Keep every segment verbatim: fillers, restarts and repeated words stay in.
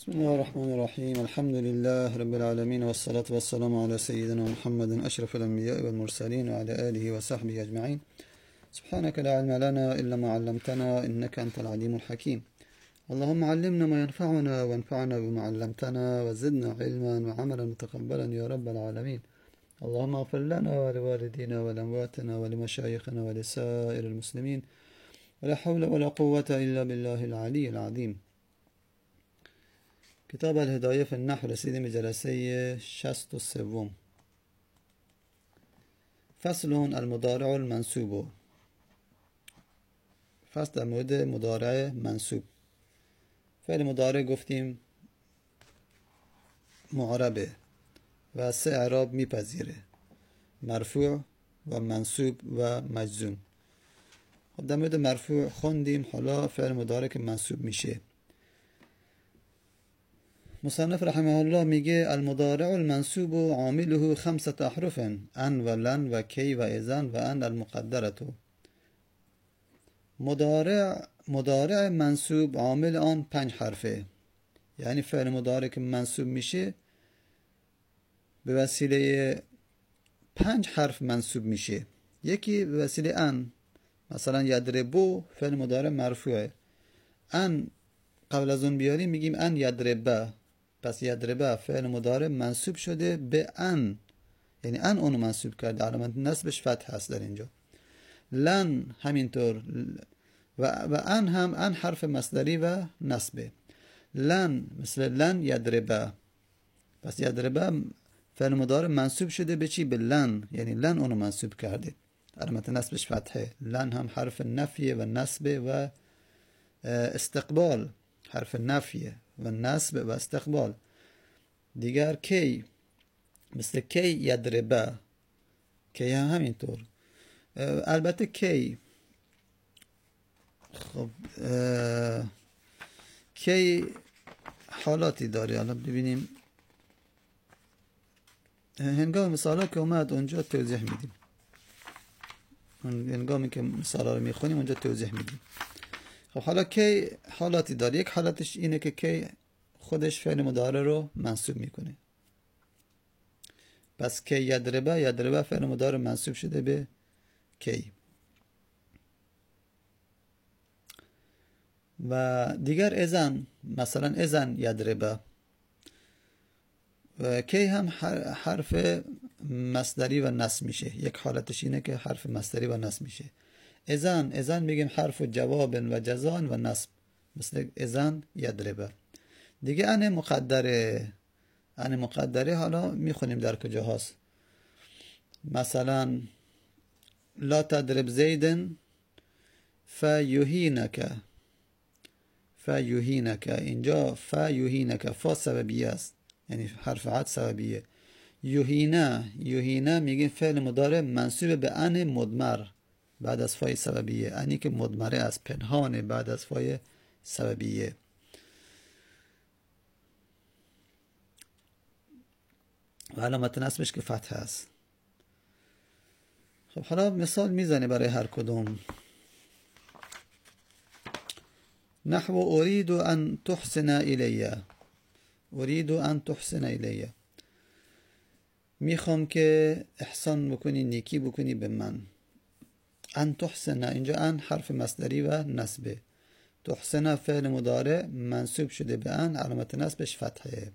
بسم الله الرحمن الرحيم. الحمد لله رب العالمين، والصلاة والسلام على سيدنا محمد أشرف الأنبياء والمرسلين وعلى آله وصحبه أجمعين. سبحانك لا علم لنا إلا ما علمتنا إنك أنت العليم الحكيم. اللهم علمنا ما ينفعنا وانفعنا بما علمتنا وزدنا علما وعملا متقبلا يا رب العالمين. اللهم اغفر لنا ولوالدينا ولأمواتنا ولمشايخنا ولسائر المسلمين، ولا حول ولا قوة إلا بالله العلي العظيم. کتاب الهدایه فی النحو رسیدیم به جلسه شصت و سوم. فصل المضارع المنصوب. فصل در مورد مضارع منصوب. فعل مضارع گفتیم معربه و سه اعراب میپذیره: مرفوع و منصوب و مجزوم. خب در مورد مرفوع خوندیم، حالا فعل مضارع که منصوب میشه. مصنف رحمه الله میگه المضارع المنصوب عامله خمسة احرف: ان و لن و کی و اذن و ان المقدرة. مضارع مضارع منصوب عامل آن پنج حرفه، یعنی فعل مضارع که منصوب میشه به وسیله پنج حرف منصوب میشه. یکی به وسیله ان، مثلا یضربو فعل مضارع مرفوعه، ان قبل از اون بیاریم میگیم ان یضربه، پس یضربه فعل مضارع منصوب شده به ان، یعنی ان اونو منصوب کرده، علامت نصبش فتح هست در اینجا. لن همینطور و, و ان هم ان حرف مصدری و نصبه. لن مثل لن یضربه، پس یضربه فعل مضارع منصوب شده به چی؟ به لن، یعنی لن اونو منصوب کرده، علامت نصبش فتحه. لن هم حرف نفیه و نصبه و استقبال، حرف نفیه و نصب و استقبال. دیگر کی مثل کی یضربه، کی هم همینطور. البته کی خب کی حالاتی داره، حالا ببینیم هنگام مثالا که اومد اونجا توضیح میدیم، هنگامی که مثالا رو میخونیم اونجا توضیح میدیم. خب حالا کی حالاتی داره. یک حالتش اینه که کی خودش فعل مضارع رو منصوب میکنه، پس کی یضربه، یضربه فعل مضارع منصوب شده به کی. و دیگر اذن، مثلا اذن یضربه، و کی هم حرف مصدری و نصب میشه. یک حالتش اینه که حرف مصدری و نصب میشه. اذن اذن میگیم حرف جواب و جزان و نصب، مثل اذن یضربه. دیگه ان مقدره، ان مقدره حالا میخونیم در کجا هست. مثلا لا تضرب زیدن فیهینک، فیهینک، اینجا فیهینک فا سببیه است، یعنی حرف عطف سببیه. یهینه، یهینه میگیم فعل مضارع منصوب به ان مضمر بعد از فای سببیه، انی که مضمره است، پنهانه بعد از فای سببیه. و علامت نصبش که فتح است. خب حالا مثال میزنه برای هر کدوم. نحو اريد ان تحسن الیه، اريد ان تحسن الیه، میخوام که احسان بکنی، نیکی بکنی به من. ان تحسن، اینجا ان حرف مصدری و نصبه، تحسن فعل مضارع منصوب شده به ان، علامت نصبش فتحه.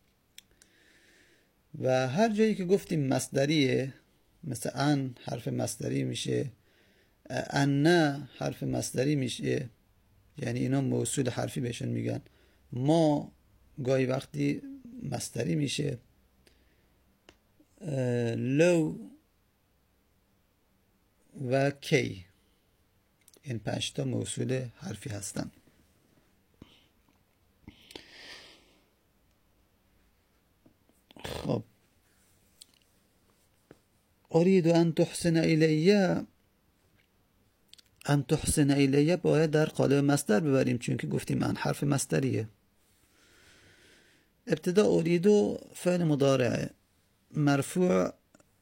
و هر جایی که گفتیم مصدریه، مثل ان حرف مصدری میشه، ان نه حرف مصدری میشه، یعنی اینا موصول حرفی بهشون میگن. ما گاهی وقتی مصدری میشه. لو و کی، این پنج تا موصول حرفی هستن. خب اريد ان تحسن الیه، ان تحسن الیه باید در قالب مصدر ببریم، چون که گفتیم ان حرف مصدریه. ابتدا اریدو فعل مضارع مرفوع،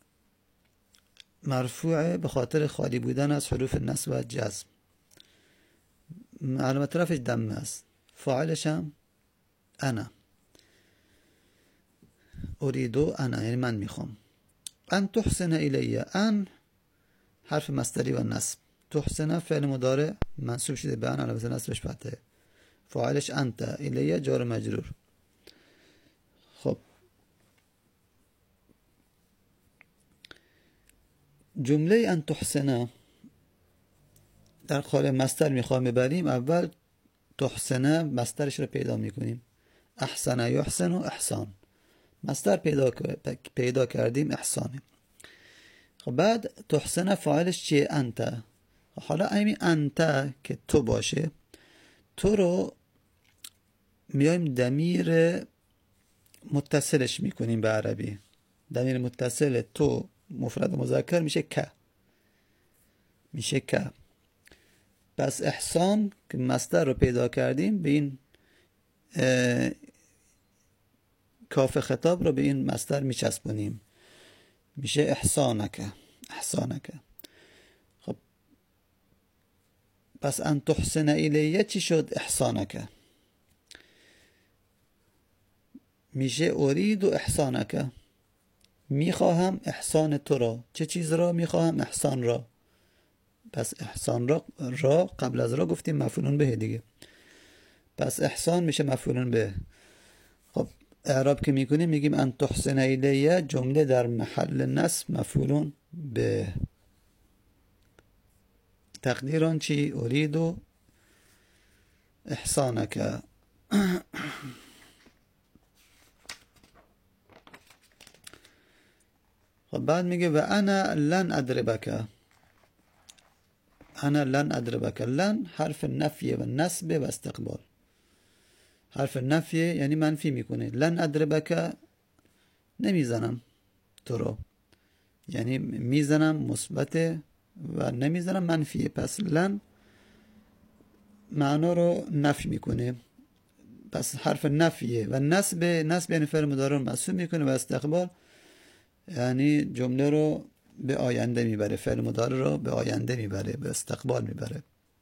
مرفوع به خاطر خالی بودن از حروف نصب و جزم، علامت رفعش دم است. فاعلش هم انا اریدو انا یعنی من میخوام. ان تحسن الیه، ان حرف مصدری و نصب، تحسن فعل مضارع منصوب شده به ان، البته نصبش فتحه، فاعلش انت، الیه جار مجرور. خب جمله ان تحسن در قالب مصدر میخوایم ببریم، اول تحسن مصدرش رو پیدا میکنیم. احسن یحسن و احسان، مصدر پیدا پیدا کردیم احسانه. خب بعد تحسن فاعلش چیه؟ انت. حالا همین انت که تو باشه، تو رو میایم ضمیر متصلش میکنیم به عربی. ضمیر متصل تو مفرد مذکر میشه که، میشه که. پس احسان که مصدر رو پیدا کردیم، به این کاف خطاب رو به این مصدر میچسبونیم، میشه احسانک، احسانک. خب پس ان تحسن الیه چی شد؟ احسانک. میشه ارید و احسانک، میخواهم احسان تو را. چه چیز را میخواهم؟ احسان را. پس احسان را را قبل از را گفتیم مفعولون به دیگه، پس احسان میشه مفعولون به. خب اعراب که میکنیم میگیم ان تحسن الیه جمله در محل نصب مفعولون به. تقدیران چی؟ ارید و احسانک. خب بعد میگه و انا لن ادربک، انا لن ادربک. لن حرف نفیه و نصب و استقبال. حرف نفیه یعنی منفی میکنه. لن ادربک نمیزنم تو رو، یعنی میزنم مثبت و نمیزنم منفیه. پس لن معنا رو نفی میکنه، پس حرف نفیه و نصب. نصب یعنی فعل مضارع رو منصوب میکنه و استقبال یعنی جمله رو به آینده میبره، فعل مضارع رو به آینده میبره، به استقبال میبره.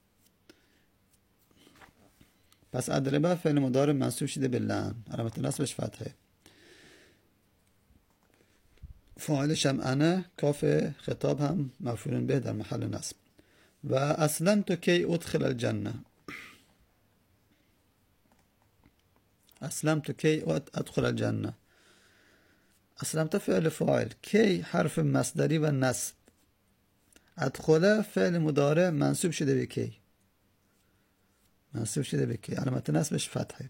پس ادربه فعل مضارع منصوب شده به لن، علامت نصبش فتحه، فاعلش هم انا، کاف خطاب هم مفعول به در محل نصب. و اسلمت کی ادخل الجنه، اسلمت کی ادخل الجنه. اسلمت فعل فاعل، کی حرف مصدری و نصب، ادخل فعل مضارع منصوب شده به کی، منصوب شده به کی، علامت نصبش فتحه.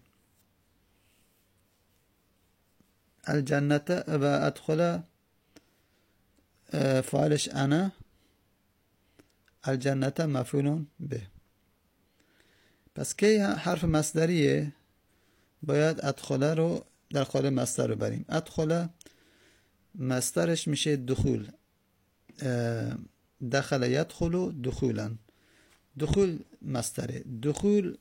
الجنت و ادخل فاعلش انا، الجنت مفعول به. پس کی حرف مصدریه، باید ادخل رو در قالب مصدر رو بریم. ادخل مصدرش میشه دخول، دخل یدخل دخولا، دخول مصدره. دخول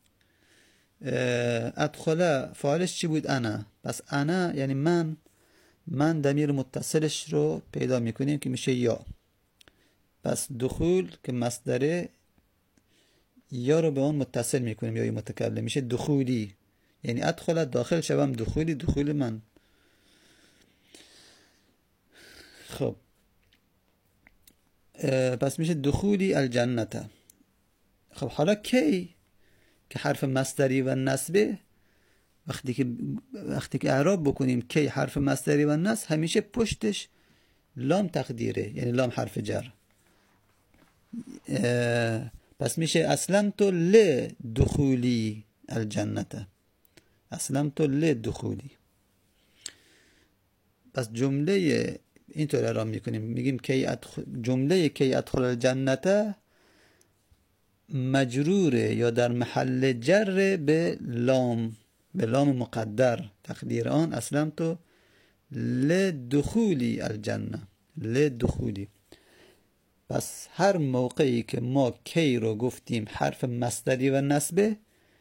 ادخل فاعلش چی بود؟ انا. پس انا یعنی من، من ضمیر متصلش رو پیدا میکنیم که میشه یا. پس دخول که مصدره، یا رو به اون متصل میکنیم، یا متکلم، میشه دخولی، یعنی ادخل داخل شوم دخولی، دخول من. خب پس میشه دخولی الجنت. خب حالا کی که حرف مصدری و نصبه، وقتی که وقتی که اعراب بکنیم کی حرف مصدری و نصب، همیشه پشتش لام تقدیره، یعنی لام حرف جر. پس میشه اسلمت لدخولی الجنت، اسلمت لدخولی. پس جمله اینطور اعراب میکنیم، میگیم کی ادخل، جمله کی ادخل الجنت مجروره یا در محل جر به لام، به لام مقدر، تقدیر آن اسلمت لدخولی الجنه، لدخولی. پس هر موقعی که ما کی رو گفتیم حرف مصدری و نصبه،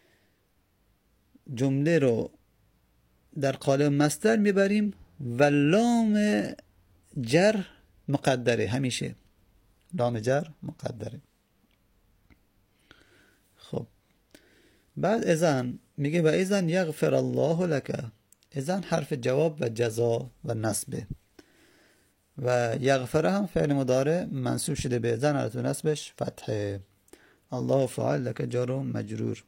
جمله رو در قالب مصدر میبریم و لام جر مقدره، همیشه لام جر مقدره. خب بعد اذن میگه و اذن یغفر الله لك، اذن حرف جواب و جزا و نصبه، و یغفره هم فعل مضارع منصوب شده به اذن، علامت نصبش فتحه. الله فاعل لك جار و مجرور.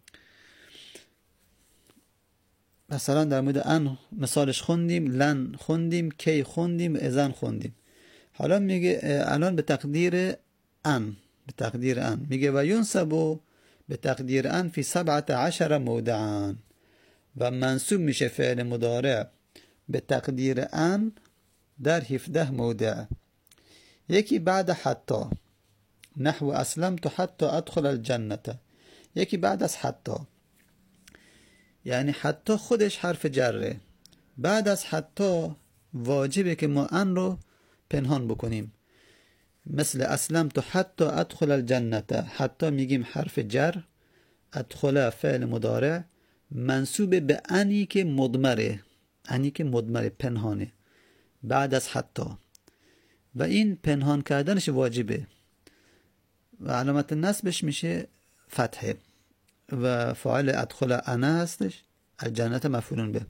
مثلا در مورد ان مثالش خوندیم، لن خوندیم، کی خوندیم، اذن خوندیم. حالا میگه الان به تقدیر ان، به تقدیر ان میگه و ینصب به تقدیر ان فی سبعت عشر موضعا، و منصوب میشه فعل مضارع به تقدیر ان در هفده موضع. یکی بعد حتی، نحو اسلمت حتی ادخل الجنة، یکی بعد از حتی، یعنی حتی خودش حرف جره. بعد از حتی واجبه که ما ان رو پنهان بکنیم، مثل اسلمت حتی ادخل الجنة، حتی میگیم حرف جر، ادخل فعل مضارع منصوب به انی که مضمره، انی که مضمره پنهانه بعد از حتی، و این پنهان کردنش واجبه و علامت نصبش میشه فتحه، و فاعل ادخل انا هستش، الجنت مفعول به.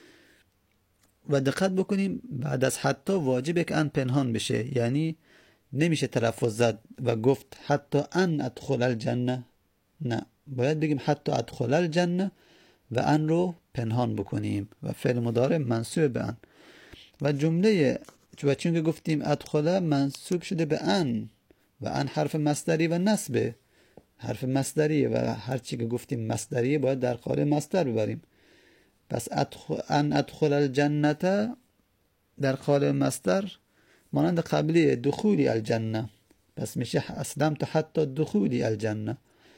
و دقت بکنیم بعد از حتی واجبه که ان پنهان بشه، یعنی نمیشه تلفظ زد و گفت حتی ان ادخل الجنه، نه، باید بگیم حتی ادخل الجنه و ان رو پنهان بکنیم و فعل مضارع منصوب به ان. و جمله و چون که گفتیم ادخل منصوب شده به ان، و ان حرف مصدری و نصبه، حرف مصدریه و هر چی که گفتیم مصدریه باید در قالب مصدر ببریم. پس ادخل ان ادخل الجنه در قالب مصدر مانند قبلی دخولی الجنه، پس میشه اسلمت حتی دخولی الجنه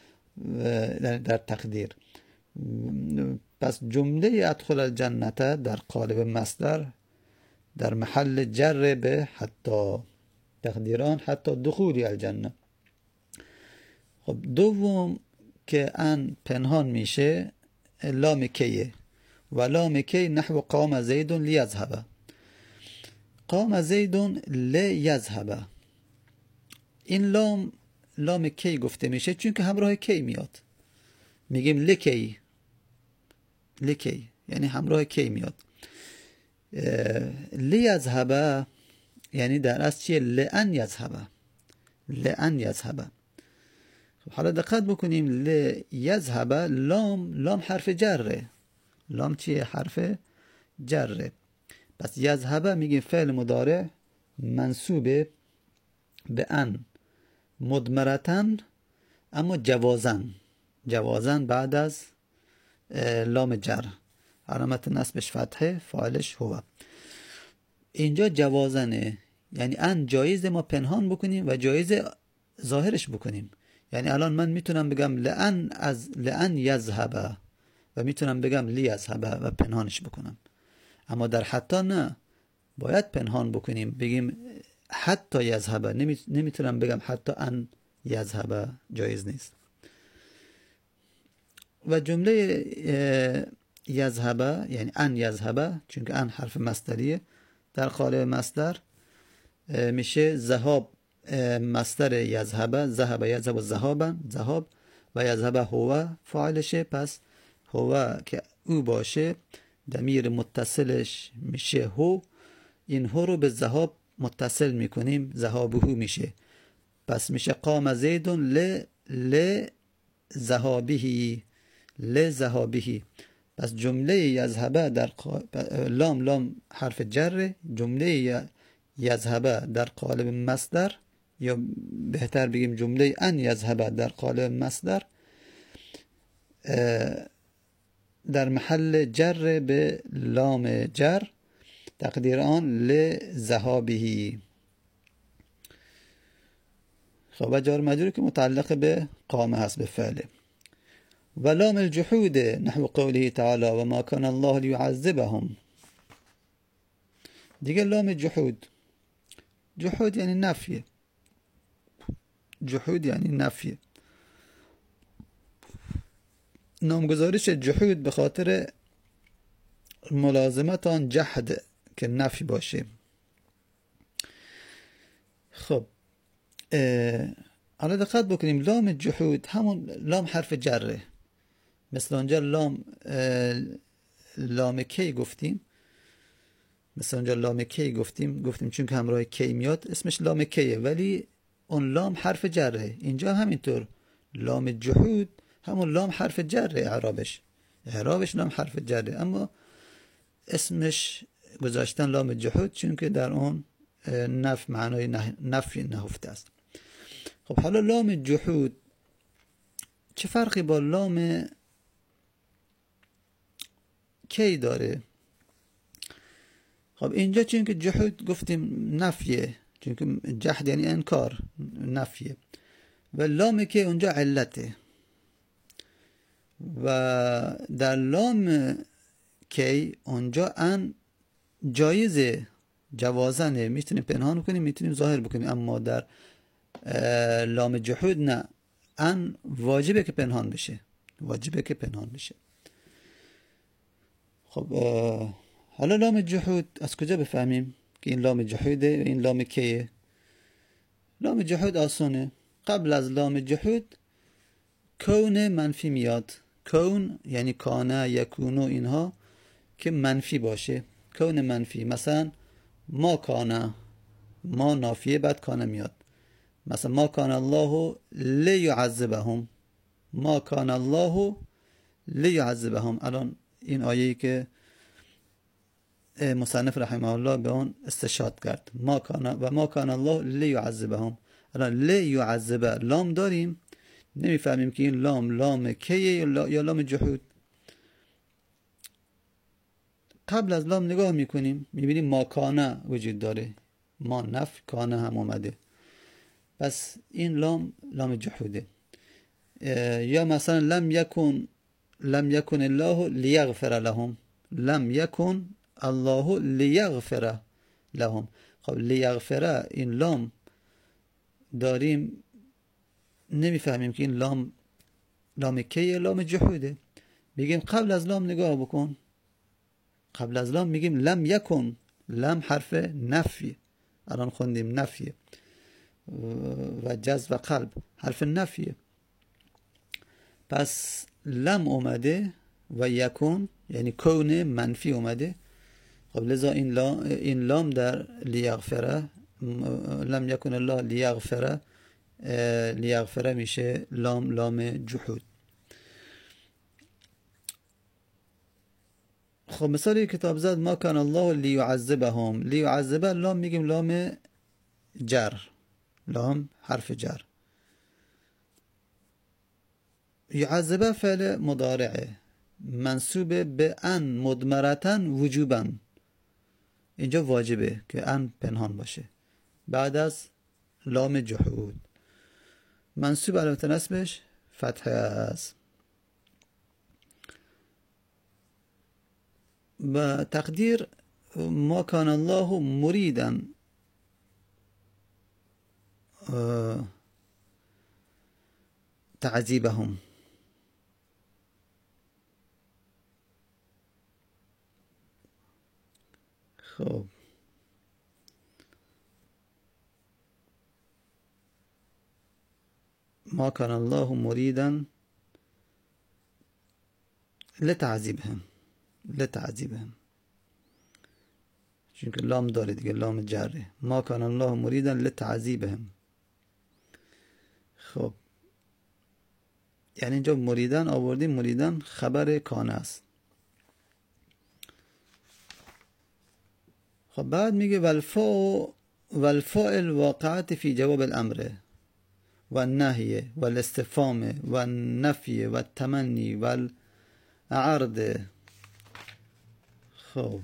در تقدیر. پس جمله ادخل الجنه در قالب مصدر در محل جر به حتی، تقدیران حتی دخولی الجنه. خب دوم که ان پنهان میشه لام کیه، و لام کی نحو قام زید لیذهب، قام زید لیذهب، این لام لام کی گفته میشه چون که همراه کی میاد، میگیم لکی، لکی یعنی همراه کی میاد. لیذهب یعنی در اصل چیه؟ لئن یذهب، لئن یذهب. حالا دقت بکنیم لیذهب لام لام حرف جره، لام چیه؟ حرف جره. پس یذهب میگیم فعل مضارع منصوبه به ان مضمرتن اما جوازن، جوازن بعد از لام جر، علامت نصبش فتحه، فاعلش هو. اینجا جوازنه، یعنی ان جایز ما پنهان بکنیم و جایز ظاهرش بکنیم. یعنی الان من میتونم بگم لئن از لئن یذهب و میتونم بگم لیذهب و پنهانش بکنم، اما در حتی نه، باید پنهان بکنیم بگیم حتی یذهب، نمیتونم بگم حتی ان یذهب، جایز نیست. و جمله یذهب یعنی ان یذهب چون که ان حرف مصدریه در قالب مصدر میشه ذهاب، مصدر یذهب، ذهب یذهب ذهابا، ذهاب، و یذهب هو فاعلشه، پس هو که او باشه ضمیر متصلش میشه هو، این هو رو به ذهاب متصل میکنیم، ذهابه میشه، پس میشه قام زید ل ل ذهابه، ل ذهابه. پس جمله یذهب در لام لام حرف جر، جمله یذهب در قالب مصدر، یا بهتر بگیم جمله ان یذهب در قالب مصدر در محل جر به لام جر، تقدیر آن لذهابه. خب و جار مجرور که متعلق به قام هست به فعله. و لام الجحود نحو قوله تعالی و ما کان الله لیعذبهم، دیگه لام جحود، جحود یعنی نفیه، جحود یعنی نفیه. نامگذاریش جحود به خاطر ملازمت آن جحد که نفی باشه. خب حالا دقت بکنیم لام جحود همون لام حرف جره، مثل اونجا لام لام کی گفتیم، مثل اونجا لام کی گفتیم گفتیم چون که همراه کی میاد اسمش لام کیه، ولی اون لام حرف جره. اینجا همینطور لام جحود همون لام حرف جره، اعرابش اعرابش لام حرف جره، اما اسمش گذاشتن لام جحود چون که در اون نف معنای نفی نهفته است. خب حالا لام جحود چه فرقی با لام کی داره؟ خب اینجا چون که جحود گفتیم نفیه، چون که جحد یعنی انکار، نفیه، و لام کی اونجا علته. و در لام کی اونجا ان جایزه، جوازنه، میتونیم پنهان کنیم میتونیم ظاهر بکنیم، اما در لام جحود نه، ان واجبه که پنهان بشه، واجبه که پنهان بشه. خب حالا لام جحود از کجا بفهمیم که این لام جحوده و این لام کیه؟ لام جحود آسانه، قبل از لام جحود کون منفی میاد. کون یعنی کانه، یکونو، اینها که منفی باشه، کون منفی. مثلا ما کانه، ما نافیه بعد کانه میاد. مثلا ما کان الله لیعذبهم، ما کان الله لیعذبهم. الان این آیه‌ای که مصنف رحمه الله به اون استشهاد کرد، ما کان و ما کان الله لیعذبهم. الان لیعذب لام داریم، نمیفهمیم که این لام لام کیه یا لام جحود. قبل از لام نگاه میکنیم میبینیم ما کانه وجود داره، ما نف کانه هم اومده، پس این لام لام جحوده. یا مثلا لم یکن لم یکن الله لیغفر لهم، لم یکن الله لیغفر لهم. خب لیغفر این لام داریم، نمیفهمیم که این لام لام کیه لام جحوده. میگیم قبل از لام نگاه بکن، قبل از لام میگیم لم یکن، لم حرف نفی، الان خوندیم نفیه، و جذب و قلب حرف نفیه، پس لم اومده و یکون یعنی کون منفی اومده. خب لذا این لام, این لام در لیغفره، لم یکن الله لیغفره، لیغفره میشه لام لام جحود. خب مثال کتاب زد ما کان الله لیعذبهم، لیعذبه لام میگیم لام جر، لام حرف جر. یعذبه فعل مضارعه منصوب به ان مدمرتن وجوبا، اینجا واجبه که ان پنهان باشه بعد از لام جحود. منصوب علامت نصبش فتحه است. و تقدیر ما کان الله مریدا تعذیبهم. خب ما کان الله مریدا لتعذیبهم، لتعذیبهم چون که لام داره دیگه، لام جره. ما کان الله مریدا لتعذیبهم. خب یعنی اینجا مریدن آوردیم، مریدن خبر کان است. خب بعد میگه والفاء والفاء الواقعات فی جواب الامر و النهی و الاستفهام و النفی و التمنی و العرض. خب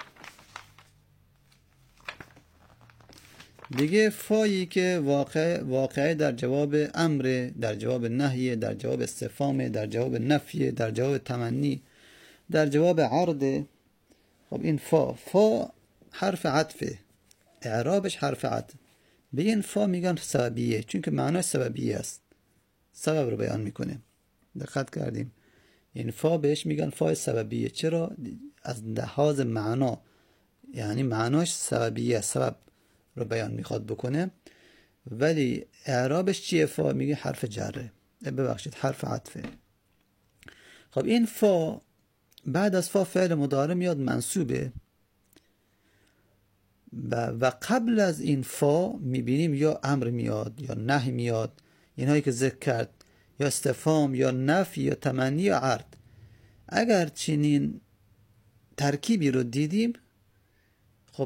دیگه فایی که واقع واقع در جواب امر، در جواب نهی، در جواب استفهام، در جواب نفی، در جواب تمنی، در جواب عرض. خب این فا فا حرف عطفه، اعرابش حرف عطف. به این فا میگن سببیه چون که معناش سببیه است، سبب رو بیان میکنه. دقت کردیم این فا بهش میگن فا سببیه. چرا؟ از لحاظ معنا، یعنی معناش سببیه، سبب رو بیان میخواد بکنه. ولی اعرابش چیه؟ فا میگه حرف جره، ببخشید حرف عطفه. خب این فا بعد از فا فعل مضارع میاد منصوبه و قبل از این فا میبینیم یا امر میاد یا نهی میاد، اینهایی که ذکر کرد، یا استفهام یا نفی یا تمنی یا عرض. اگر چنین ترکیبی رو دیدیم، خب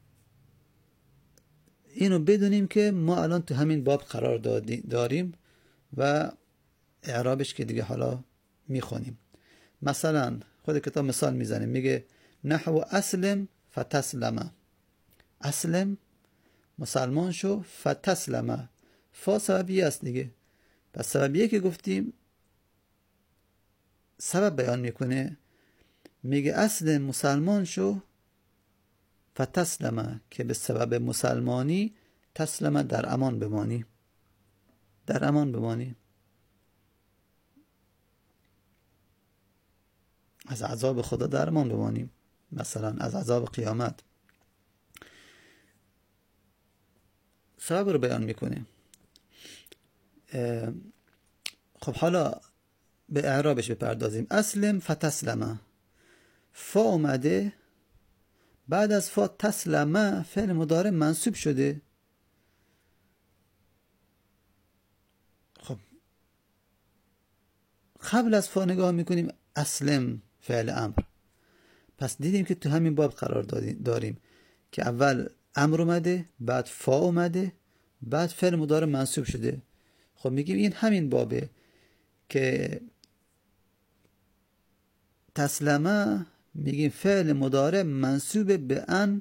اینو بدونیم که ما الان تو همین باب قرار داریم و اعرابش که دیگه حالا میخونیم. مثلا خود کتاب مثال میزنه، میگه نحو اسلم فتسلم. اسلم مسلمان شو، فتسلم فا سببیه است دیگه. پس سببیه که گفتیم سبب بیان میکنه، میگه اسلم مسلمان شو، فتسلم که به سبب مسلمانی، تسلم در امان بمانی، در امان بمانی از عذاب خدا، در امان بمانیم، مثلا از عذاب قیامت. سبب رو بیان میکنه. خب حالا به اعرابش بپردازیم. اسلم فتسلم، فا اومده، بعد از فا تسلم فعل مضارع منصوب شده. خب قبل از فا نگاه میکنیم، اسلم فعل امر. پس دیدیم که تو همین باب قرار داریم که اول امر اومده، بعد فا اومده، بعد فعل مضارع منصوب شده. خب میگیم این همین بابه که تسلمه، میگیم فعل مضارع منصوب به ان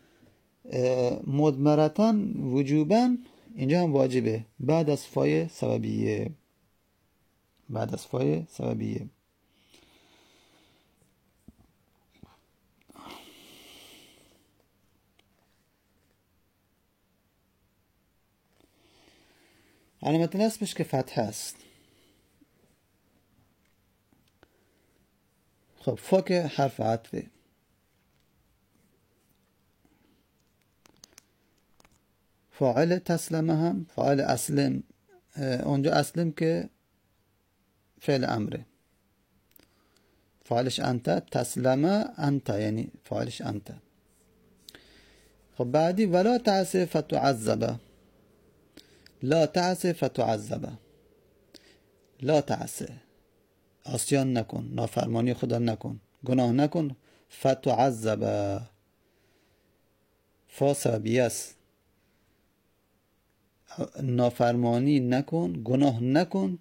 مضمرتن وجوبا، اینجا هم واجبه بعد از فای سببیه، بعد از فای سببیه. علامت نصبش که فتح است. خب فا که حرف عطفه، فاعل تسلمه هم فاعل اسلم، اونجا اسلم که فعل امره، فاعلش انت، تسلمه انت یعنی فاعلش انت. خب بعدی ولا تعسه فتعذبه، لا تعسه فتعذبه، لا تعسه عصیان نکن، نافرمانی خدا نکن، گناه نکن، فتعذبه فا سببیه است، نافرمانی نکن، گناه نکن،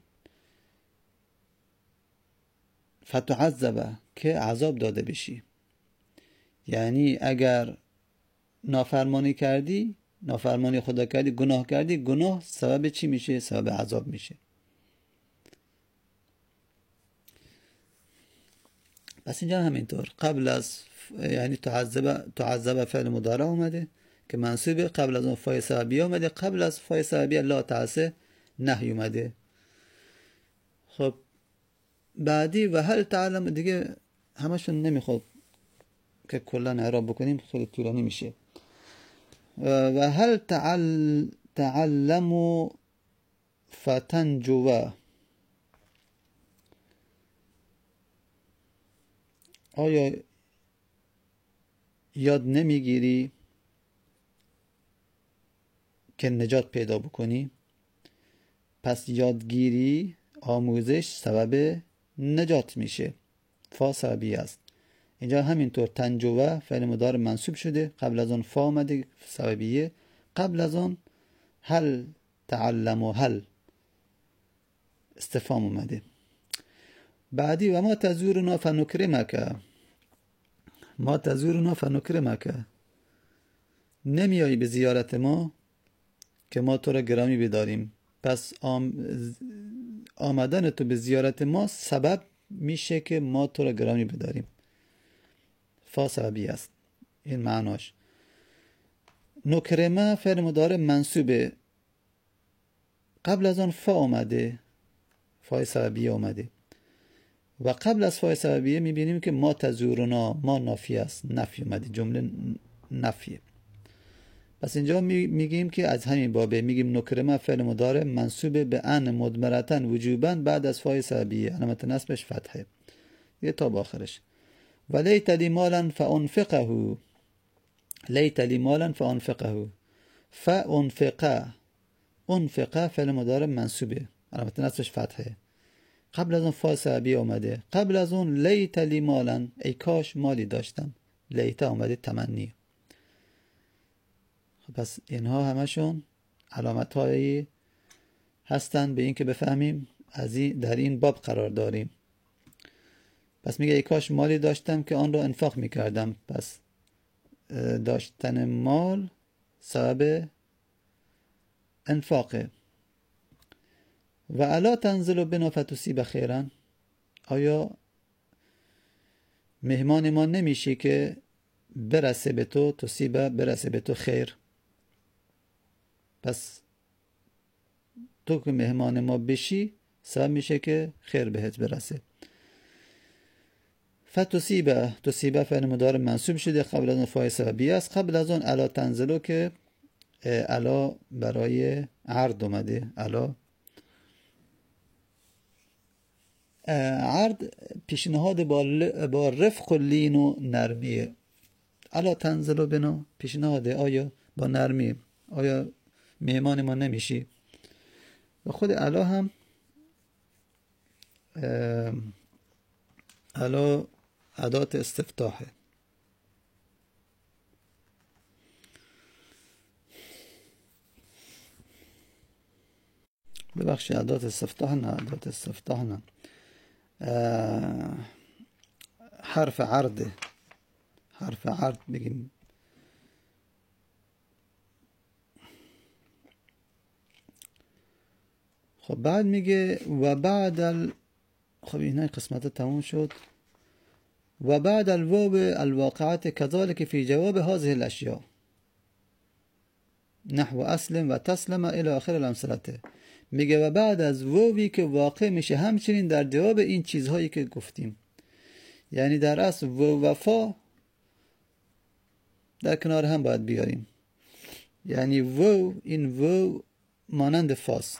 فتعذبه که عذاب داده بشی. یعنی اگر نافرمانی کردی، نافرمانی خدا کردی، گناه کردی، گناه سبب چی میشه؟ سبب عذاب میشه. پس اینجا همینطور قبل از یعنی تعذب تعذب فعل مضارع اومده که منصوبه، قبل از اون فای سببیه اومده، قبل از فای سببیه لا تعسه نهی اومده. خب بعدی و هل تعلم دیگه همشون نمیخواد که کلا اعراب بکنیم، خیلی طولانی میشه. و هل تعل تعلموا فتنجوا، آیا یاد نمیگیری که نجات پیدا بکنی؟ پس یادگیری، آموزش سبب نجات میشه، فا سببی است. اینجا همینطور تنجوه فعل مضارع منصوب شده، قبل از اون فا اومده سببیه، قبل از اون هل تعلم و هل استفهام اومده. بعدی و ما تزورنا فنکرمک، ما تزورنا فنکرمک، نمیایی به زیارت ما که ما تو را گرامی بداریم. پس آم... آمدن تو به زیارت ما سبب میشه که ما تو را گرامی بداریم، فا سببی است. این معناش. نکرمه فعل مضارع منصوبه، قبل از آن فا اومده، فای سببیه اومده و قبل از فای سببیه میبینیم که ما تزورنا، ما نافی است، نفی اومده، جمله نفیه. پس اینجا میگیم که از همین بابه میگیم نکرمه فعل مضارع منصوبه به ان مضمرتن وجوبا بعد از فای سببیه، علامت نصبش فتحه. یه تا با آخرش. و لیت لی مالا فانفقه، لیت لی مالا فانفقه، فانفقه، انفقه فعل مضارع منصوبه، علامت نصبش فتحه، قبل از اون فا سببی اومده، قبل از اون لیت لی مالا، ای کاش مالی داشتم، لیت اومده تمنی. خب پس اینها همشون علامت هایی هستن به این که بفهمیم از این در این باب قرار داریم. پس میگه ای کاش مالی داشتم که آن را انفاق میکردم. پس داشتن مال سبب انفاقه. و الا تنزل بنا فتصیب خیرا، آیا مهمان ما نمیشی که برسه به تو، تصیب برسه به تو خیر. پس تو که مهمان ما بشی سبب میشه که خیر بهت برسه. فتصیب، تصیب فعل مضارع منصوب شده، قبل از اون فاعل سببی است، قبل از اون الا تنزلو که الا برای عرض اومده. الا عرض پیشنهاد با, با رفق و لین و نرمیه. الا تنزلو بنا پیشنهاده، آیا با نرمی، آیا مهمان ما نمیشی. و خود الا هم الا ادات استفتاحه. ببخشید ادات استفتاح نه، ادات استفتاح نه، حرف عرضه، حرف عرض بگیم. خب بعد میگه و بعد ال... خب این قسمت تموم شد. و بعد الواو الواقعات كذلك في جواب هذه الاشياء نحو اسلم و تسلم الى آخر الامثله. میگه و بعد از واوی که واقع میشه همچنین در جواب این چیزهایی که گفتیم. یعنی در اصل واو و فا در کنار هم باید بیاریم. یعنی واو، این واو مانند فاست.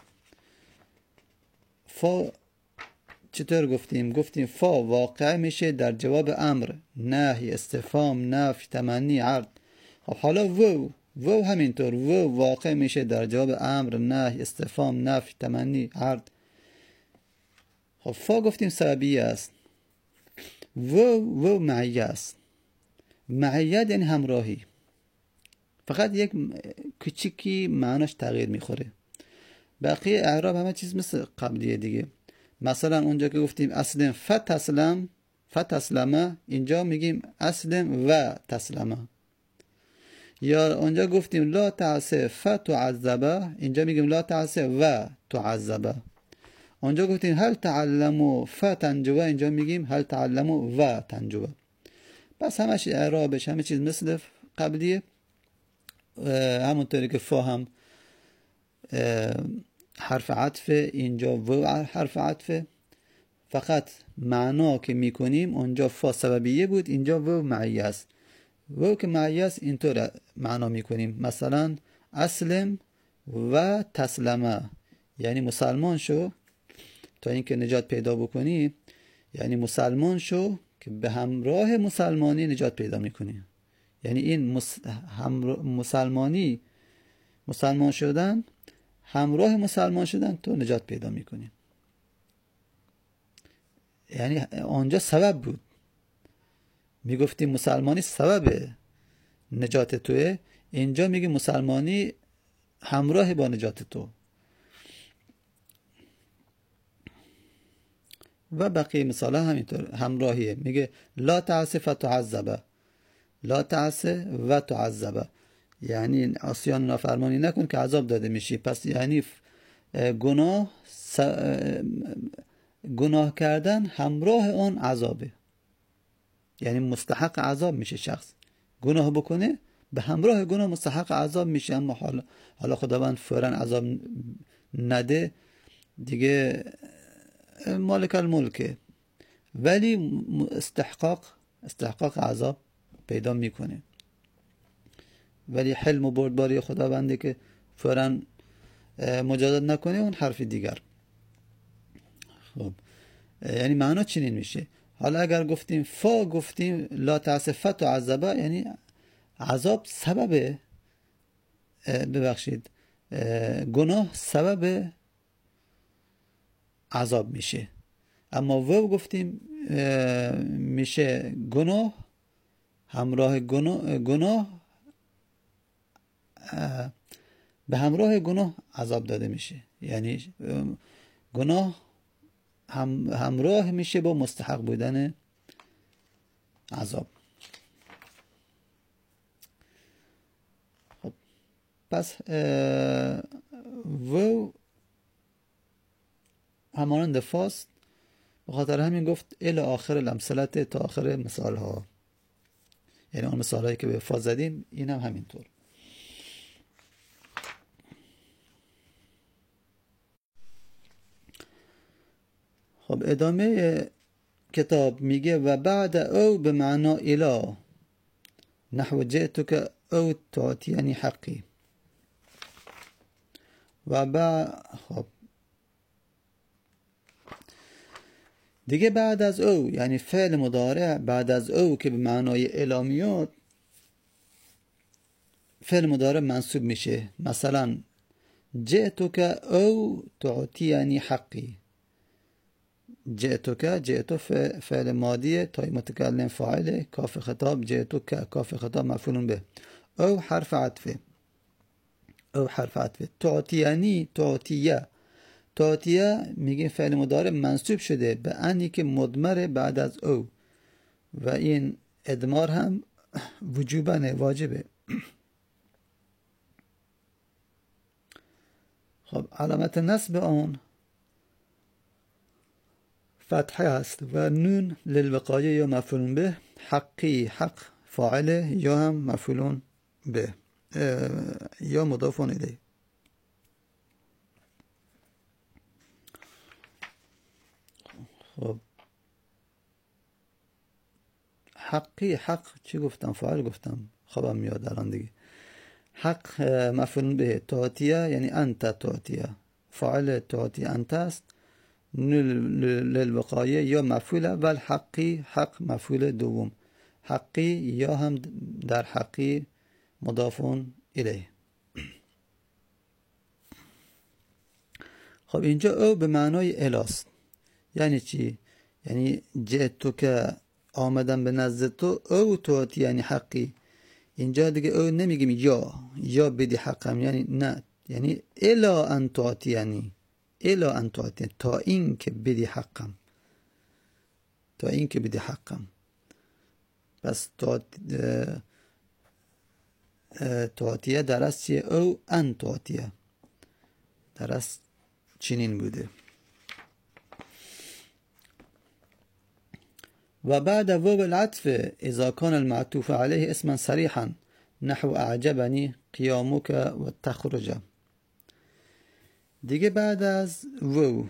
فا چطور گفتیم؟ گفتیم فا واقع میشه در جواب امر، نهی، استفهام، نفی، تمنی، عرض. خب حالا واو، واو همینطور، واو واقع میشه در جواب امر، نهی، استفهام، نفی، تمنی، عرض. خب فا گفتیم سببیه است. واو واو معیه است. معیت یعنی همراهی، فقط یک کوچیکی معناش تغییر میخوره. بقیه اعراب همه چیز مثل قبلیه دیگه. مثلا اونجا که گفتیم اسلم فتسلم، فتسلمه، اینجا میگیم اسلم و تسلمه. یا اونجا گفتیم لا تعسه فتعذبه، اینجا میگیم لا تعسه و تعذبه. اونجا گفتیم هل تعلمو فتنجوه، اینجا میگیم هل تعلمو و تنجوه. بس همش اعرابش همه چیز مثل قبلیه. همونطوری که فا هم حرف عطفه، اینجا و حرف عطفه، فقط معنا که میکنیم اونجا فا سببیه بود، اینجا و معیه است. و که معیه است اینطور معنا میکنیم. مثلا اسلم و تسلمه، یعنی مسلمان شو تا اینکه نجات پیدا بکنی، یعنی مسلمان شو که به همراه مسلمانی نجات پیدا میکنی. یعنی این مسلمانی، مسلمان شدن، همراه مسلمان شدن تو نجات پیدا میکنی. یعنی آنجا سبب بود، میگفتی مسلمانی سبب نجات توه، اینجا میگی مسلمانی همراه با نجات تو. و بقیه مثال همینطور همراهیه. میگه لا تعسه فتعذبه، لا تعسه و تعذبه، یعنی عصیان نافرمانی نکن که عذاب داده میشی. پس یعنی گناه س... گناه کردن همراه آن عذابه، یعنی مستحق عذاب میشه. شخص گناه بکنه به همراه گناه مستحق عذاب میشه، اما حالا حالا خداوند فوراً عذاب نده دیگه، مالک الملکه، ولی استحقاق استحقاق عذاب پیدا میکنه. ولی حلم و بردباری خداونده که فوراً مجازات نکنه، اون حرف دیگر. خب یعنی معنا چنین میشه. حالا اگر گفتیم فا گفتیم لا تعصفت و عذبه یعنی عذاب سبب ببخشید گناه سبب عذاب میشه. اما وو گفتیم میشه گناه همراه گناه, گناه به همراه گناه عذاب داده میشه، یعنی گناه هم همراه میشه با مستحق بودن عذاب. خب پس وو همانند فاست، به خاطر همین گفت الی آخر الامثلت، تا آخر مثال ها، یعنی اون مثال هایی که به فا زدیم این هم همینطور. خب ادامه کتاب میگه و بعد او به معنا الی نحو جئتک او تعطیانی حقی. و بعد خب دیگه بعد از او یعنی فعل مضارع بعد از او که به معنای الی میاد، فعل مضارع منصوب میشه. مثلا جئتک او تعطیانی حقی. جئتک جئتو فعل ماضی تای متکلم فاعل، کاف خطاب جئتک کاف خطاب مفعول به، او حرف عطف، او حرف عطف. تعطیانی تعطیه تعطیه میگه فعل مضارع منصوب شده به انی که مضمر بعد از او و این ادمار هم وجوبا واجبه. خب علامت نصب آن فتحه است و نون للوقایه یا مفعول به، حقی حق فاعله یا هم مفعول به یا مضاف الیه. خب حقی حق چی گفتم؟ فاعل گفتم، خبم میاد الان دیگه. حق مفعول به، تعطیه یعنی انت تعطیه، فاعل تعطیه انت است، للوقایه یا مفعول اول، حقی حق مفعول دوم، حقی یا هم در حقی مضاف الیه. خب اینجا او به معنای الاست. یعنی چی؟ یعنی جئتو که آمدن به نزد تو، او تعطی یعنی حقی. اینجا دیگه او نمیگیم یا یا بدی حقم، یعنی نه، یعنی الا ان تعطی، یعنی الا ان تعطی تا این که بدی حقم، تا این که بدی حقم. پس تعطیه در است چیه؟ او ان تعطیه در است چنین بوده. و بعد واو العطف اذا كان المعطوف عليه اسما صريحا نحو اعجبني قيامك والتخرج. دیگه بعد از واو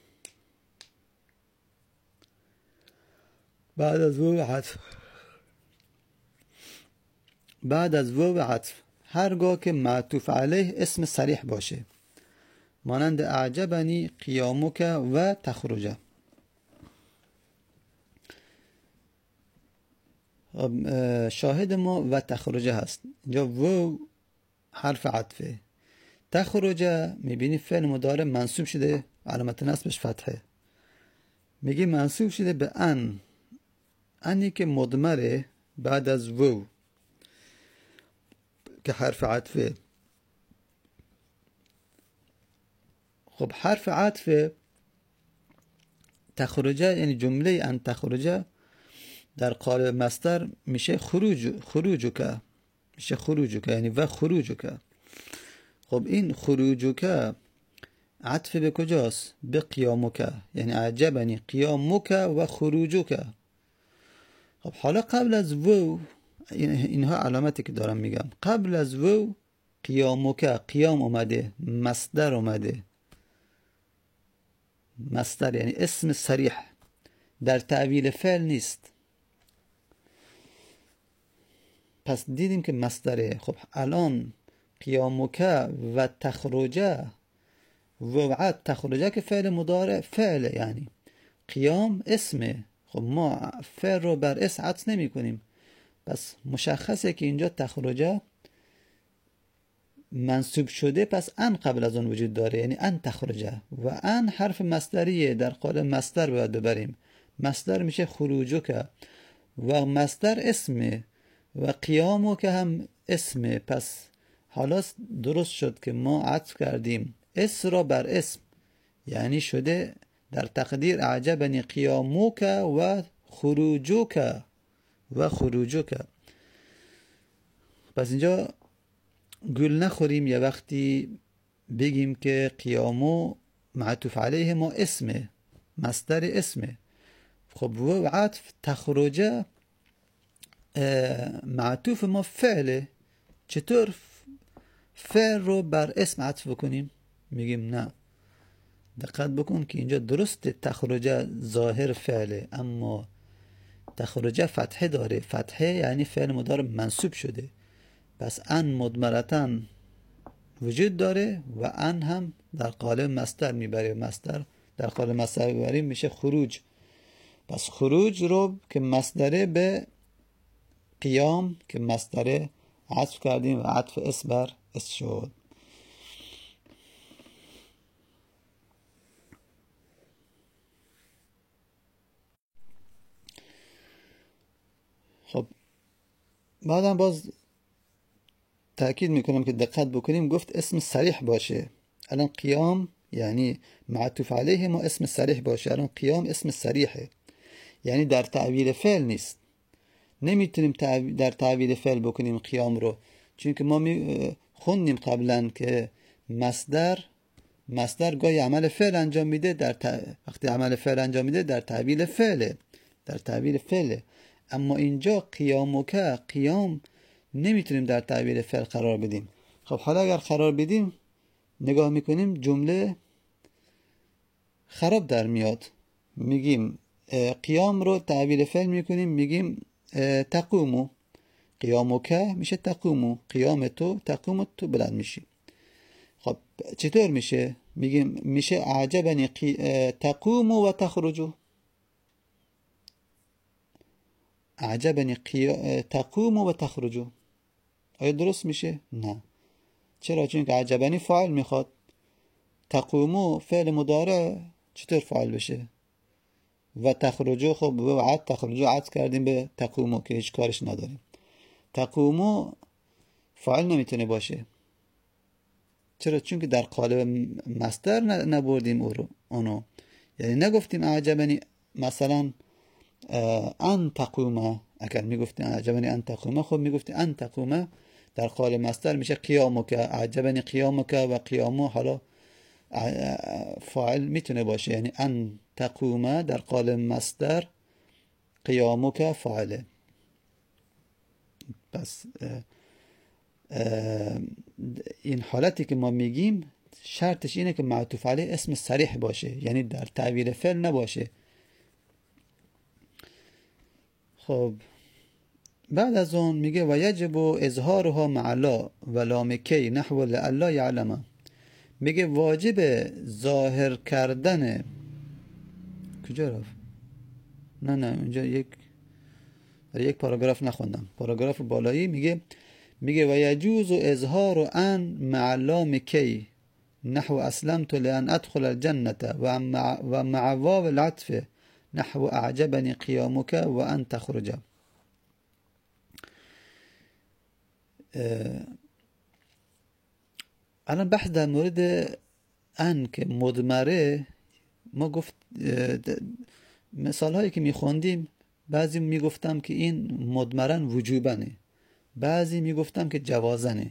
بعد از واو عطف بعد از واو عطف هرگاه که معطوف علیه اسم صریح باشه، مانند اعجبنی قیامک و تخرج. شاهد ما و تخرج هست. اینجا واو حرف عطفه، تخرج میبینی فعل مضارع منصوب شده، علامت نصبش فتحه. میگی منصوب شده به ان، انی که مضمره بعد از واو که حرف عطفه. خب حرف عطف تخرج یعنی جمله ان تخرج در قالب مصدر میشه خروج خروجک، میشه خروجک یعنی و خروجک. خب این خروجک عطف به کجاست؟ به قیامک، یعنی عجبنی قیامک و خروجک. خب حالا قبل از وو، اینها علامتی که دارم میگم، قبل از وو قیامک قیام اومده، مصدر اومده، مصدر یعنی اسم صریح در تعویل فعل نیست. پس دیدیم که مصدره. خب الان قیامک و تخرجه و وعد تخرجه که فعل مضارع فعل، یعنی قیام اسمه، خب ما فعل رو بر اسم عطف نمی کنیم، پس مشخصه که اینجا تخرجه منصوب شده، پس ان قبل از اون وجود داره، یعنی ان تخرجه، و ان حرف مصدریه، در قالب مصدر باید ببریم. مصدر میشه خروجو که، و مصدر اسمه، و قیامو که هم اسمه. پس حالا درست شد که ما عطف کردیم اس را بر اسم، یعنی شده در تقدیر اعجبنی قیاموک و خروجوک و خروجوک. پس اینجا گل نخوریم یه وقتی بگیم که قیامو معطوف علیه ما اسمه، مصدر اسمه. خب و عطف تخرجه معطوف ما فعله، چطور فعل رو بر اسم عطف بکنیم؟ میگیم نه، دقت بکن که اینجا درسته تخرجه ظاهر فعله، اما تخرجه فتحه داره. فتحه یعنی فعل مضارع منصوب شده، پس ان مضمرتن وجود داره و ان هم در قالب مصدر میبره، مصدر در قالب مصدر میبریم میشه خروج. پس خروج رو که مصدره به قیام که مصدره عطف کردیم و عطف اس بر اس شد. خب بعدم باز تأکید میکنم که دقت بکنیم، گفت اسم صریح باشه. الان قیام یعنی معطوف علیه ما اسم صریح باشه، الان قیام اسم صریحه، یعنی در تعبیر فعل نیست. نمیتونیم در تعبیر فعل بکنیم قیام رو، چون که ما خوندیم قبلا که مصدر مصدر گاهی عمل فعل انجام میده، در ت... وقتی عمل فعل انجام میده در تعبیر فعله، در تعبیر فعله. اما اینجا قیامو که قیام نمیتونیم در تعبیر فعل قرار بدیم. خب حالا اگر قرار بدیم نگاه میکنیم جمله خراب در میاد. میگیم قیام رو تعبیر فعل میکنیم، میگیم تقومو، قیامو که میشه تقومو، قیام تو تقوم تو بلند میشی. خب چطور میشه؟ میگیم میشه اعجبنی تقومو و تخرجو، اعجبنی تقومو و تخرجو. آیا درست میشه؟ نه. چرا؟ چون که اعجبنی فاعل میخواد، تقومو فعل مضارع چطور فاعل بشه؟ و تخرجو خب و عد تخرجو عد کردیم به تقومو که هیچ کارش نداریم. تقومو فاعل نمیتونه باشه. چرا؟ چون که در قالب مصدر نبردیم او اونو، یعنی نگفتیم اعجبنی مثلا ان تقومه. اگر میگفتیم اعجبنی ان تقومه، خب میگفتیم ان تقومه در قالب مصدر میشه قیامو که، اعجبنی قیامو که، و قیامو حالا فاعل میتونه باشه، یعنی ان تقومه در قالب مصدر، قیامو که فاعله. پس این حالتی که ما میگیم شرطش اینه که معطوف علیه اسم صریح باشه، یعنی در تعبیر فعل نباشه. خب بعد از اون میگه و یجب اظهارها مع لا و لام کی نحو لالا یعلم. میگه واجب ظاهر کردن، کجا رفت؟ نه نه اونجا یک یک پاراگراف نخوندم، پاراگراف بالایی میگه میگه و یجوز اظهار ان مع لام کی نحو اسلمت لان ادخل الجنه و مع و مع واو العطف نحو اعجبني قیامک و ان تخرج. الان بحث در مورد ان که مضمره، ما گفت مثال هایی که میخوندیم بعضی میگفتم که این مضمرن وجوبنه، بعضی میگفتم که جوازنه.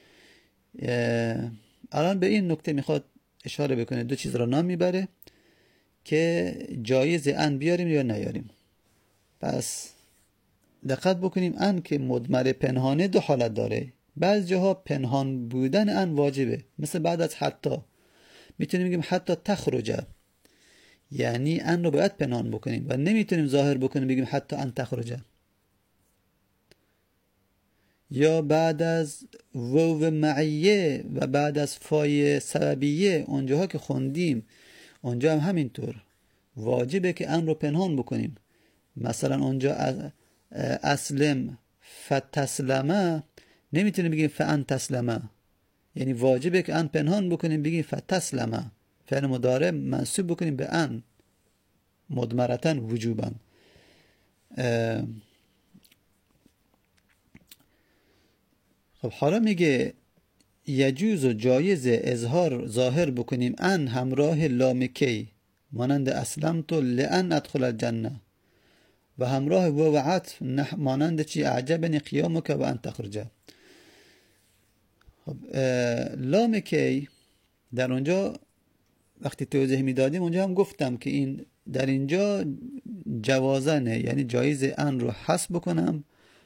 الان به این نکته میخواد اشاره بکنه، دو چیز را نام میبره که جایز ان بیاریم یا نیاریم. پس دقت بکنیم ان که مضمر پنهانه دو حالت داره. بعض جاها پنهان بودن ان واجبه، مثل بعد از حتی میتونیم بگیم حتی تخرجه، یعنی ان رو باید پنهان بکنیم و نمیتونیم ظاهر بکنیم بگیم حتی ان تخرجه. یا بعد از وو معیه و بعد از فای سببیه اونجاها که خوندیم اونجا هم همینطور واجبه که ان رو پنهان بکنیم. مثلا اونجا اسلم فتسلمه نمیتونیم بگیم فان تسلمه، یعنی واجبه که ان پنهان بکنیم بگیم فتسلمه، فعل مضارع منصوب بکنیم به ان مضمرتن وجوبا. خب حالا میگه یجوز و جایز اظهار ظاهر بکنیم ان همراه لام کی مانند اسلمت لان ادخل الجنه و همراه واو عطف مانند چی اعجبنی قیامک و ان تخرج. خب لام کی در اونجا وقتی توضیح میدادیم اونجا هم گفتم که این در اینجا جوازنه، یعنی جایز ان رو حذف بکنم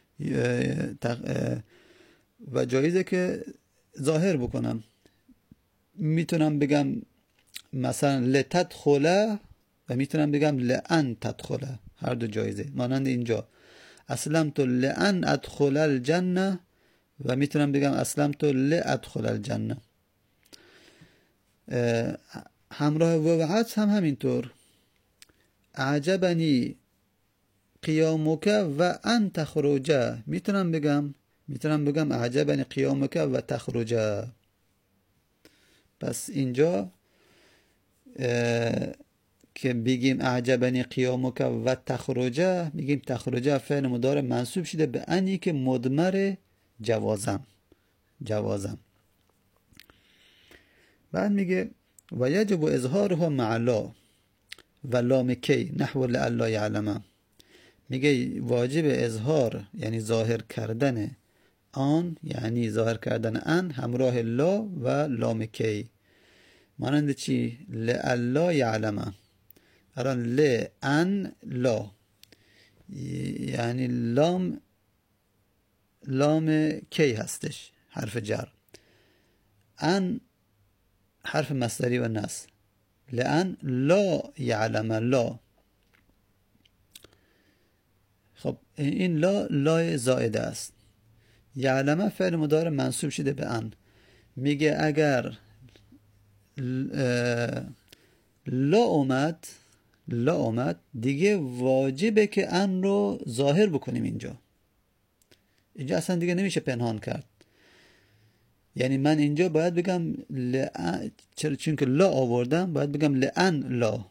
و جایزه که ظاهر بکنم. میتونم بگم مثلا لتدخله و میتونم بگم لان تدخله، هر دو جایزه. مانند اینجا اسلمت لان ادخل الجنه و میتونم بگم اسلمت لادخل الجنه. همراه واو عطف هم همینطور اعجبنی قیامک و ان تخرج، میتونم بگم میتونم بگم اعجبنی قیامک و تخرج. پس اینجا که بگیم اعجبنی قیامک و تخرج، میگیم تخرج فعل مضارع منصوب شده به انی که مضمر جوازم جوازم. بعد میگه و یجب اظهارها مع لا و لام کی نحو لئلا یعلم، میگه واجب اظهار یعنی ظاهر کردن آن، یعنی ظاهر کردن ان همراه لا و لام کی مانند چی لئلا یعلم. الان لئن لا یعنی لام لام کی هستش حرف جر، ان حرف مصدری و نصب، لئن لا یعلم لا. خب این لا لا زائده است. یعلم فعل مضارع منصوب شده به ان. میگه اگر لا اومد لا اومد دیگه واجبه که ان رو ظاهر بکنیم. اینجا اینجا اصلا دیگه نمیشه پنهان کرد. یعنی من اینجا باید بگم لئن، چرا؟ چون که لا آوردم باید بگم لئن لا،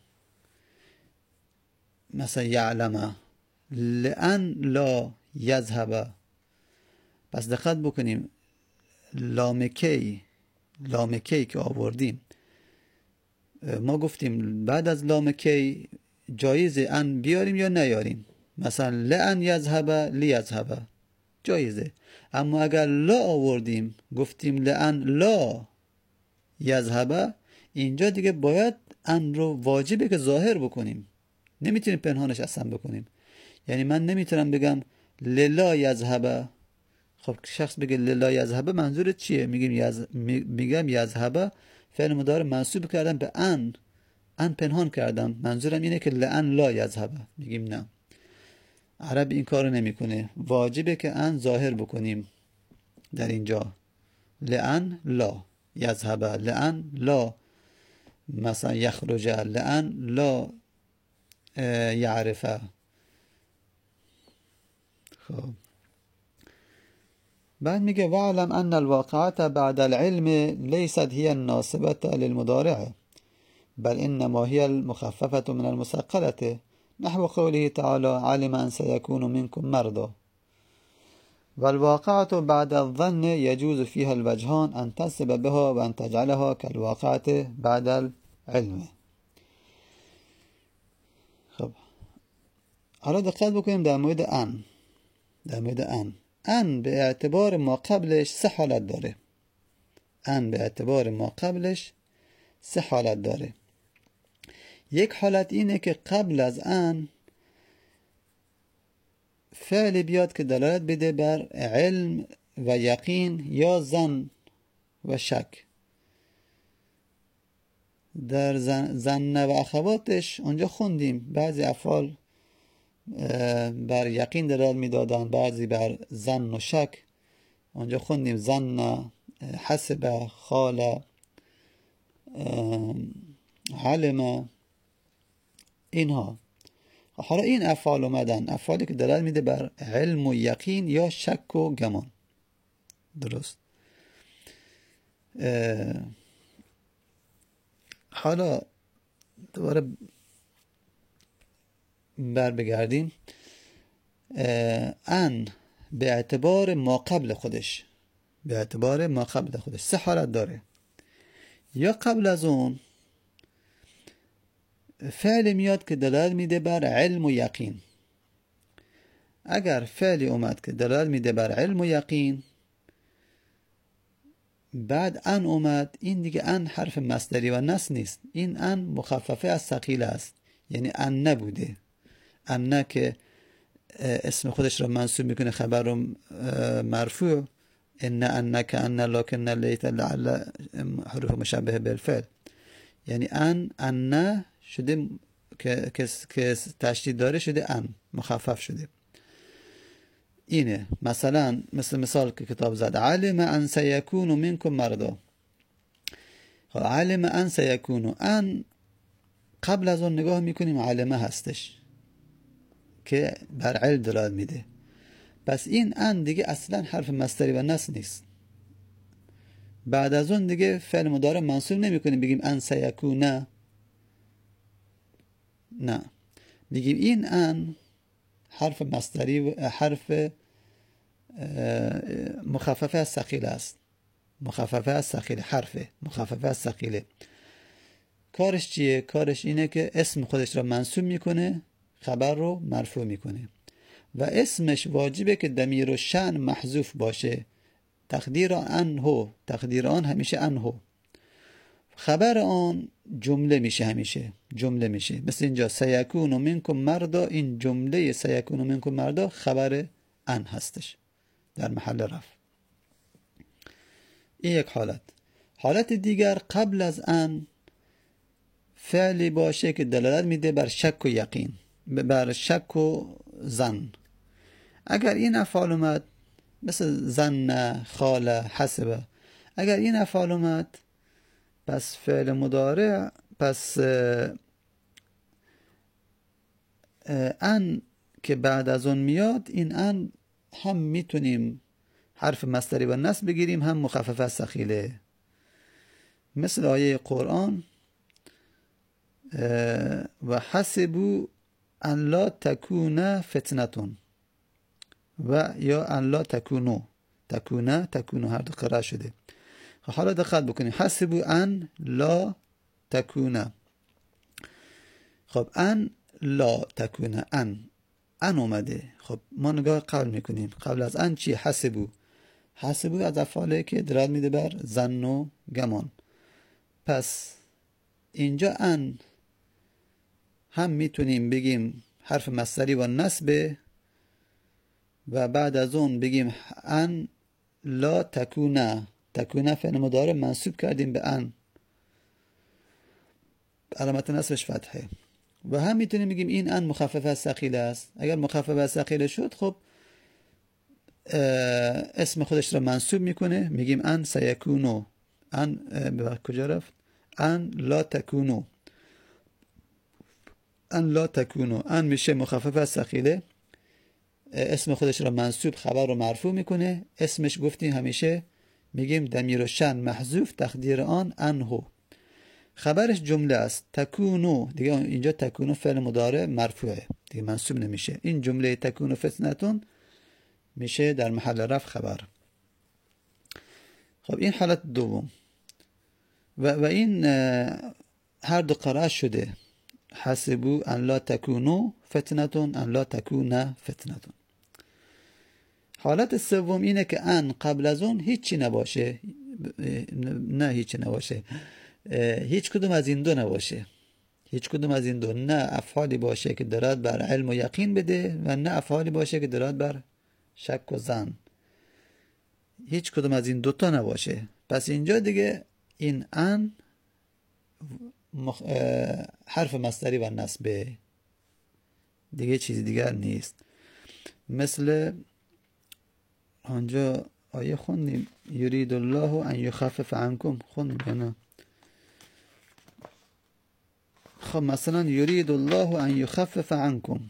مثلا یعلم لئن لا یذهب. پس دقت بکنیم لام کی لام کی که آوردیم ما گفتیم بعد از لام کی جایز ان بیاریم یا نیاریم. مثلا لئن یذهب لیذهب جایزه، اما اگر لا آوردیم گفتیم لئن لا یذهب، اینجا دیگه باید ان رو واجبه که ظاهر بکنیم، نمیتونیم پنهانش اصلا بکنیم. یعنی من نمیتونم بگم للا یذهب. خب شخص بگه للا یذهب منظورت چیه؟ میگیم یز... میگم یذهب فعل مضارع منصوب کردم به ان، ان پنهان کردم، منظورم اینه که لئن لا یذهب. میگیم نه، عرب این کارو نمیکنه، واجبه که ان ظاهر بکنیم در اینجا. لئن لا یذهب، لئن لا مثلا یخرج، لئن لا یعرفه. خب بعد میگه واعلم ان الواقعات بعد العلم ليست هي الناصبة للمضارع بل انما هي المخففة من المثقلة نحو قوله تعالى علم ان سيكون منكم مرضى. والواقعة بعد الظن يجوز فيها الوجهان ان تنصب بها وان تجعلها كالواقعة بعد العلم. خب حالا دقت بکنیم در مورد ان. در مورد ان ان به اعتبار ما قبلش سه حالت داره. ان به اعتبار ما قبلش سه حالت داره. یک حالت اینه که قبل از ان فعل بیاد که دلالت بده بر علم و یقین یا ظن و شک. در ظن و اخواتش اونجا خوندیم بعضی افعال بر یقین دلالت میدادن، بعضی بر ظن و شک. اونجا خوندیم ظن، حسب، خال، علم، اینها. حالا این افعال اومدن، افعالی که دلالت میده بر علم و یقین یا شک و گمان. درست. حالا دوباره بر بگردیم. ان به اعتبار ما قبل خودش، به اعتبار ما قبل خودش سه حالت داره. یا قبل از اون فعل میاد که دلالت میده بر علم و یقین. اگر فعلی اومد که دلالت میده بر علم و یقین، بعد ان اومد، این دیگه ان حرف مصدری و نصب نیست، این ان مخففه از ثقیله است، یعنی ان نبوده. ان نه که اسم خودش را منصوب میکنه، خبر رو مرفوع، ان انک ان لکن لیت لعل حروف مشابه بالفعل، یعنی ان ان شده که که تشدید داره شده ان مخفف شده. اینه مثلا مثل مثال که کتاب زد، علم ان سیکون منکم مرضا. علم ان سیکون، ان قبل از اون نگاه میکنیم علمه هستش که بر علم دلالت میده. پس این ان دیگه اصلا حرف مصدری و نصب نیست. بعد از اون دیگه فعل مضارع منصوب نمیکنیم بگیم ان سیکون، نه، میگیم این ان حرف مصدری و حرف مخففه از ثقیله است. مخففه از ثقیله، حرف مخففه از ثقیله. کارش چیه؟ کارش اینه که اسم خودش را منصوب میکنه، خبر رو مرفوع میکنه و اسمش واجبه که ضمیر و شأن محذوف باشه. تقدیر آن هو، تقدیر آن همیشه ان هو. خبر آن جمله میشه، همیشه جمله میشه. مثل اینجا سیکون منکم مرضا، این جمله سیکون منکم مرضا خبر ان هستش در محل رفع. این یک حالت. حالت دیگر قبل از ان فعلی باشه که دلالت میده بر شک و یقین، بر شک و ظن. اگر این افعال اومد مثل ظن، خال، حسب، اگر این افعال اومد، پس فعل مضارع، پس ان که بعد از اون میاد، این ان هم میتونیم حرف مصدری و نصب بگیریم، هم مخفف از ثقیله. مثل آیه قرآن و حسبوا ان لا تکون فتنتون، و یا ان لا تکونو، تکونه تکونو هر دو قرار شده. حالا دقت بکنیم، حسبوا ان لا تکونه. خب ان لا تکونه، ان ان اومده. خب ما نگاه قبل میکنیم، قبل از ان چی؟ حسبوا. حسبوا از افعاله که دلالت میده بر ظن و گمان. پس اینجا ان هم میتونیم بگیم حرف مصدری و نصب، و بعد از اون بگیم ان لا تکونه. تکونه فعل مضارع منصوب کردیم به ان، علامت نصبش فتحه. و هم میتونیم بگیم این ان مخفف از ثقیله است. اگر مخفف از ثقیله شد، خب اسم خودش را منصوب میکنه، میگیم ان سیکونو. ان به کجا رفت؟ ان لا تکونو، ان لا تکونو. ان میشه مخفف از ثقیله، اسم خودش را منصوب، خبر رو مرفوع میکنه. اسمش گفتیم همیشه میگیم ضمیر و شأن محذوف، تقدیر آن انهو. خبرش جمله است، تکونو. دیگه اینجا تکونو فعل مضارع مرفوعه، دیگه منصوب نمیشه. این جمله تکونو فتنتون میشه در محل رفع خبر. خب این حالت دوم. و, و این هر دو قرار شده، حسبو ان لا تکونو فتنتون، ان لا تکونه فتنتون. حالت سوم اینه که ان قبل از اون هیچی نباشه، نه هیچی نباشه، هیچ کدوم از این دو نباشه. هیچ کدوم از این دو، نه افعالی باشه که دلالت بر علم و یقین بده، و نه افعالی باشه که دلالت بر شک و ظن. هیچ کدوم از این دوتا نباشه. پس اینجا دیگه این ان مخ... حرف مصدری و نصبه، دیگه چیزی دیگر نیست. مثل آنجا آیه خوندیم یرید الله ان یخفف عنکم، خوندیم یا نه؟ خب مثلا یرید الله ان یخفف عنکم،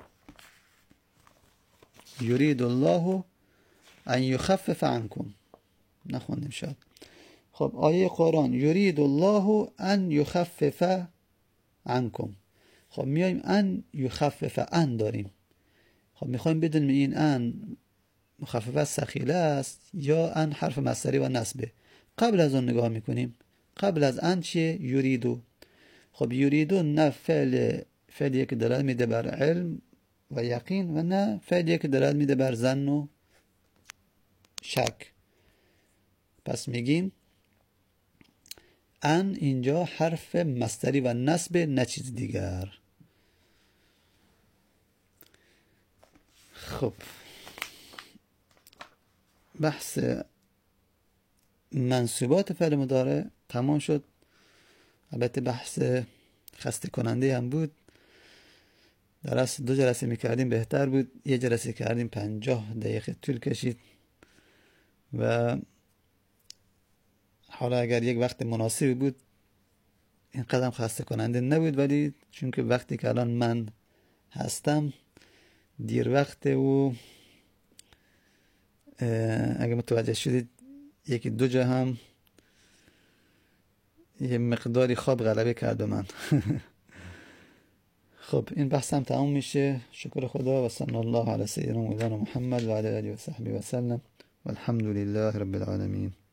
یرید الله ان یخفف عنکم نخوندیم شاید. خب آیه قرآن یرید الله ان یخفف عنکم. خب میایم ان یخفف ان داریم. خب میخوایم بدونیم این ان مخففه ثقیله است یا ان حرف مصدری و نصبه. قبل از اون نگاه میکنیم. قبل از ان چیه؟ یریدو. خب یریدو نه فعل فعلیه که دلالت میده بر علم و یقین و نه فعلیه که دلالت میده بر ظن و شک. پس میگیم ان اینجا حرف مصدری و نصب نه چیز دیگر. خب بحث منصوبات فعل مضارع تمام شد. البته بحث خسته کننده هم بود. در اصل دو جلسه میکردیم بهتر بود، یه جلسه کردیم پنجاه دقیقه طول کشید و حالا اگر یک وقت مناسبی بود این قدم خسته کننده نبود، ولی چون که وقتی که الان من هستم دیر وقت و اگه متوجه شدید یکی دو جا هم یه مقداری خواب غلبه کرد من. خب این بحثم تمام میشه. شکر خدا و صلی الله علی سیدنا مولانا محمد و علی آله و صحبه و سلم والحمد لله رب العالمین.